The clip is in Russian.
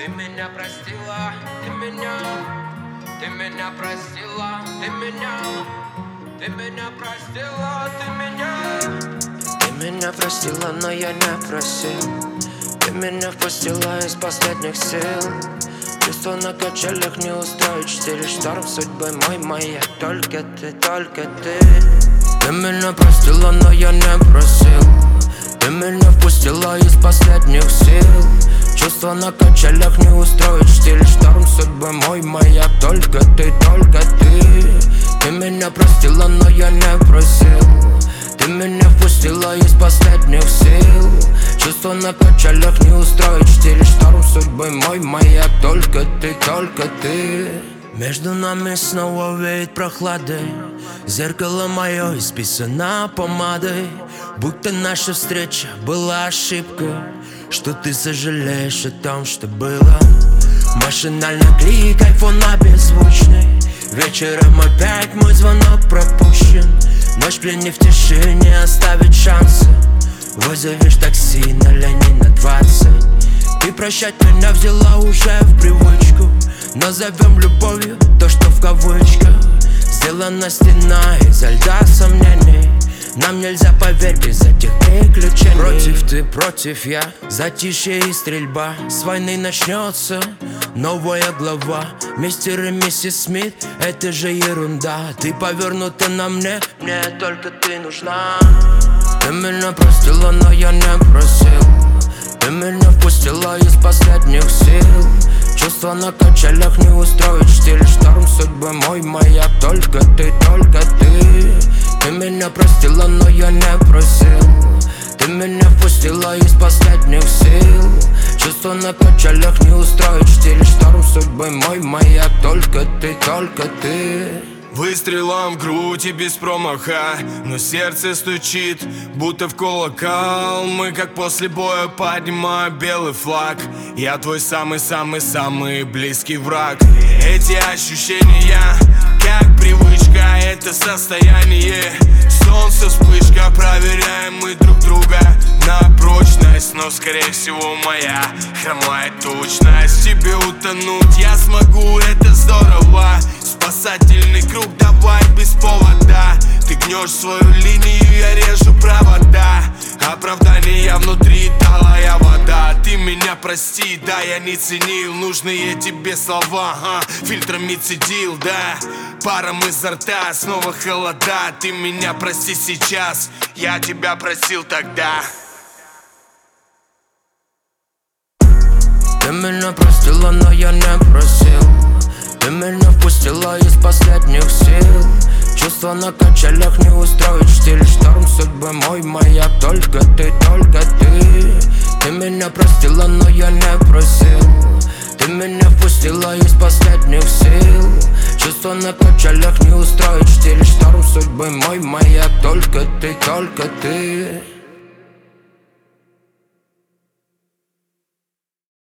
Ты меня простила, ты меня простила, ты меня простила, ты меня простила, но я не просил. Ты меня впустила из последних сил. Чувства на качелях не устроить. Штиль шторм судьбы мой маяк. Только ты, только ты. Ты меня простила, но я не просил. Ты меня впустила из последних сил. Чувства на качелях не устроить. Штиль шторм судьбы мой маяк. Только ты, только ты. Ты меня простила, но я не просил. Ты меня впустила из последних сил. Чувства на качелях не устроить. Штиль шторм судьбы мой маяк. Только ты, только ты. Между нами снова веет прохладой. Зеркало мое исписано помадой. Будто наша встреча была ошибкой. Что ты сожалеешь о том, что было. Машинально клик, айфон обезвучный. Вечером опять мой звонок пропущен. Ночь пленив в тишине, оставить шансы. Вызовешь такси на Ленина 20. Ты прощать меня взяла уже в привычку. Назовем любовью то, что в кавычках. Сделана стена изо льда сомнений. Нам нельзя, поверь, без этих приключений. Против ты, против я, затишье и стрельба. С войны начнется новая глава. Мистер и миссис Смит, это же ерунда. Ты повернута на мне только ты нужна. Ты меня простила, но я не просил. Ты меня впустила из последних сил. Чувства на качелях не устроить. Штиль шторм судьбы мой маяк. Только ты, только ты. Ты меня простила, но я не просил. Ты меня впустила из последних сил. Чувства на качелях не устроить. Штиль шторм судьбы мой маяк. Только ты, только ты. Выстрелом в грудь и без промаха, но сердце стучит, будто в колокол. Мы как после боя поднимаем белый флаг. Я твой самый-самый-самый близкий враг. Эти ощущения, как привычка, это состояние. Солнце вспышка, проверяем мы друг друга на прочность. Но скорее всего моя хромает точность. Тебе утонуть я смогу, это здорово. Спасательный круг, давай без повода. Ты гнешь свою линию, я режу провода. Оправдание внутри, талая вода. Ты меня прости, да, я не ценил нужные тебе слова, фильтрами цедил, да. Паром изо рта, снова холода. Ты меня прости сейчас, я тебя просил тогда. Ты меня простила, но я не просил. Ты меня впустила из последних сил. Чувства на качелях не устроить. Штиль шторм судьбы мой маяк. Только ты, только ты. Ты меня простила, но я не просил. Ты меня впустила из последних сил. Чувства на качелях не устроить. Штиль шторм судьбы мой маяк. Только ты, только ты.